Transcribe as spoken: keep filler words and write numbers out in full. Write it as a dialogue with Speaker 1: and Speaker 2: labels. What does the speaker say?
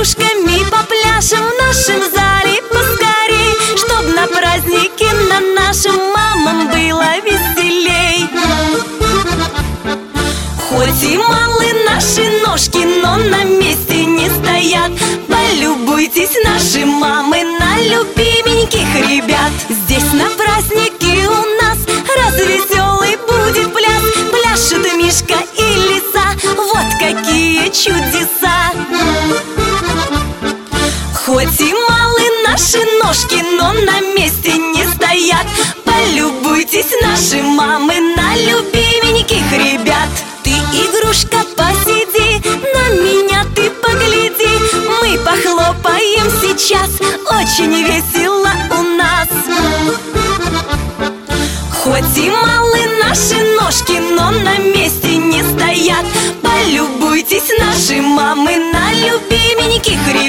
Speaker 1: подружками попляшем в нашем зале поскорей, чтоб на празднике на нашим мамам было веселей. Хоть и малы наши ножки, но на месте не стоят. Полюбуйтесь, наши мамы, на любименьких ребят. Здесь на празднике у нас развеселый будет пляс. Пляшет Мишка и лиса, вот какие чудеса. Хоть и малы наши ножки, но на месте не стоят. Полюбуйтесь, наши мамы, на любименьких ребят. Ты, игрушка, посиди, на меня ты погляди. Мы похлопаем сейчас, очень весело у нас. Хоть и малы наши ножки, но на месте не стоят. Полюбуйтесь, наши мамы, на любименьких ребят.